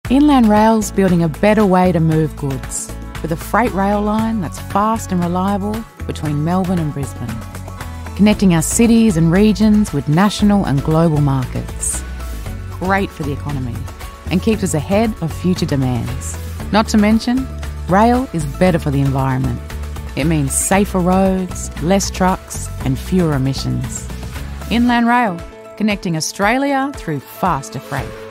Inland Rail's building a better way to move goods, with a freight rail line that's fast and reliable between Melbourne and Brisbane, connecting our cities and regions with national and global markets. Great for the economy and keeps us ahead of future demands. Not to mention, rail is better for the environment. It means safer roads, less trucks and fewer emissions. Inland Rail, connecting Australia through faster freight.